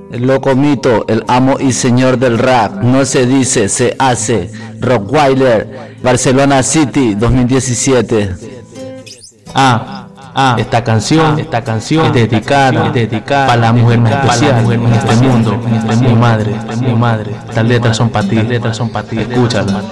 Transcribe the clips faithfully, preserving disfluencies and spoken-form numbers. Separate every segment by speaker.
Speaker 1: El loco mito, el amo y señor del rap, no se dice, se hace. Rottweiler, Barcelona City, dos mil diecisiete.
Speaker 2: Ah, ah, esta canción, ah, esta canción es dedicada, es dedicada para la mujer más especial en este mundo, es mi madre, es mi madre. Estas letras son para ti, las letras son para ti, escúchala.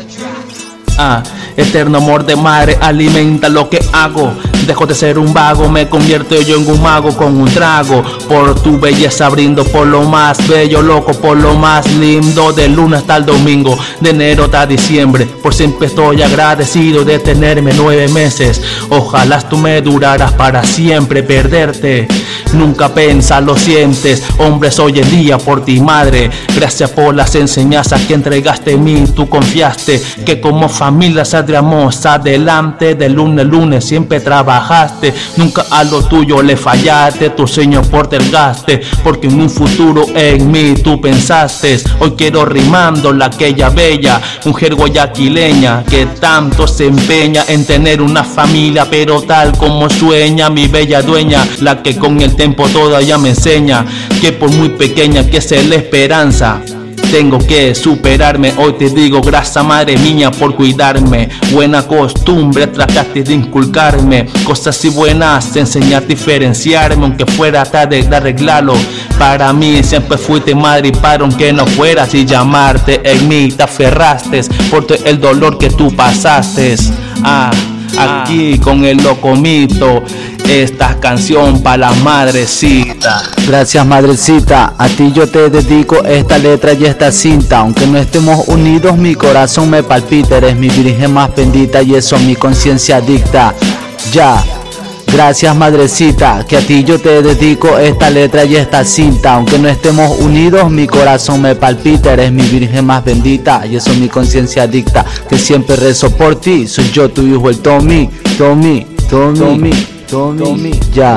Speaker 2: Ah, eterno amor de madre alimenta lo que hago. Dejo de ser un vago, me convierto yo en un mago con un trago. Por tu belleza brindo, por lo más bello, loco, por lo más lindo. De lunes hasta el domingo, de enero hasta diciembre. Por siempre estoy agradecido de tenerme nueve meses. Ojalá tú me duraras para siempre, perderte nunca pensa, lo sientes. Hombres hoy en día por ti, madre. Gracias por las enseñanzas que entregaste en mí. Tú confiaste que como familia saldríamos adelante. De lunes a lunes siempre trabajaste. Nunca a lo tuyo le fallaste. Tu sueño por delgaste, porque en un futuro en mí tú pensaste. Hoy quiero rimando la aquella bella mujer guayaquileña que tanto se empeña en tener una familia, pero tal como sueña mi bella dueña, la que con el tiempo todavía me enseña que por muy pequeña que sea la esperanza, tengo que superarme. Hoy te digo gracias madre mía por cuidarme. Buena costumbre trataste de inculcarme, cosas así buenas, enseñar a diferenciarme. Aunque fuera tarde de arreglarlo, para mí siempre fuiste madre. Y para aunque no fueras y llamarte en mí te aferraste por todo el dolor que tú pasaste. Ah, aquí con el loco mito, esta canción para la madrecita.
Speaker 1: Gracias madrecita, a ti yo te dedico esta letra y esta cinta. Aunque no estemos unidos, mi corazón me palpita. Eres mi virgen más bendita y eso mi conciencia dicta. Ya. Gracias madrecita, que a ti yo te dedico esta letra y esta cinta. Aunque no estemos unidos, mi corazón me palpita. Eres mi virgen más bendita y eso mi conciencia dicta. Que siempre rezo por ti, soy yo tu hijo el Tommy. Tommy, Tommy, Tommy, Tommy, Tommy. Ya.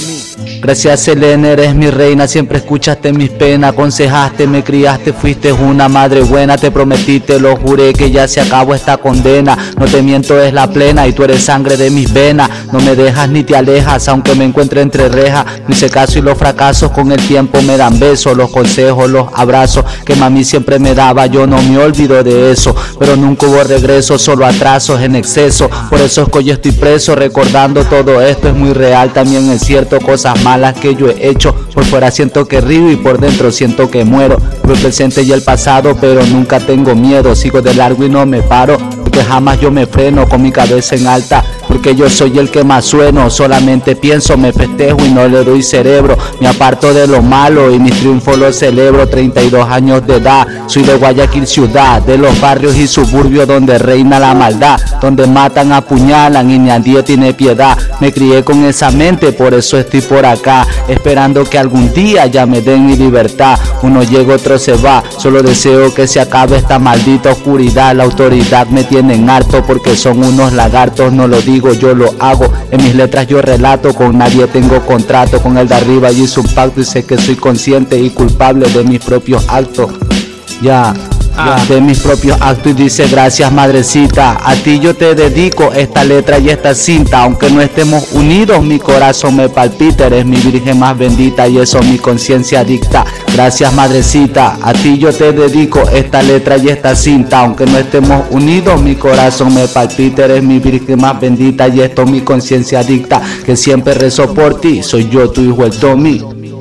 Speaker 1: Gracias Selene, eres mi reina, siempre escuchaste mis penas, aconsejaste, me criaste, fuiste una madre buena, te prometí, te lo juré que ya se acabó esta condena, no te miento es la plena y tú eres sangre de mis venas, no me dejas ni te alejas, aunque me encuentre entre rejas, mis casos y los fracasos con el tiempo me dan besos, los consejos, los abrazos que mami siempre me daba, yo no me olvido de eso, pero nunca hubo regreso, solo atrasos en exceso, por eso es que hoy estoy preso, recordando todo esto es muy real, también es cierto, cosas malas que yo he hecho, por fuera siento que río y por dentro siento que muero, por el presente y el pasado, pero nunca tengo miedo, sigo de largo y no me paro, porque jamás yo me freno con mi cabeza en alta, porque yo soy el que más sueno, solamente pienso, me festejo y no le doy cerebro, me aparto de lo malo y mis triunfos los celebro, treinta y dos años de edad, soy de Guayaquil ciudad, de los barrios y suburbios donde reina la maldad, donde matan, apuñalan y nadie tiene piedad, me crié con esa mente, por eso estoy por acá, esperando que algún día ya me den mi libertad, uno llega otro se va, solo deseo que se acabe esta maldita oscuridad, la autoridad me tiene en harto porque son unos lagartos, no lo digo yo lo hago, en mis letras yo relato, con nadie tengo contrato, con el de arriba y hice un pacto y sé que soy consciente y culpable de mis propios actos, ya. Ah. De mis propios actos y dice gracias madrecita, a ti yo te dedico esta letra y esta cinta, aunque no estemos unidos mi corazón me palpita, eres mi virgen más bendita y eso mi conciencia dicta. Gracias madrecita, a ti yo te dedico esta letra y esta cinta, aunque no estemos unidos mi corazón me palpita, eres mi virgen más bendita y esto mi conciencia dicta, que siempre rezo por ti, soy yo tu hijo el Tommy.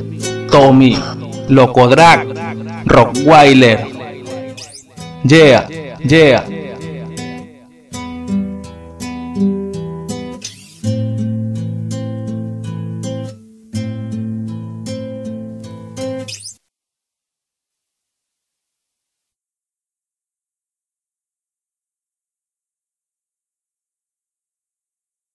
Speaker 2: Tommy, Loco Drag, Rottweiler. Yeah, yeah.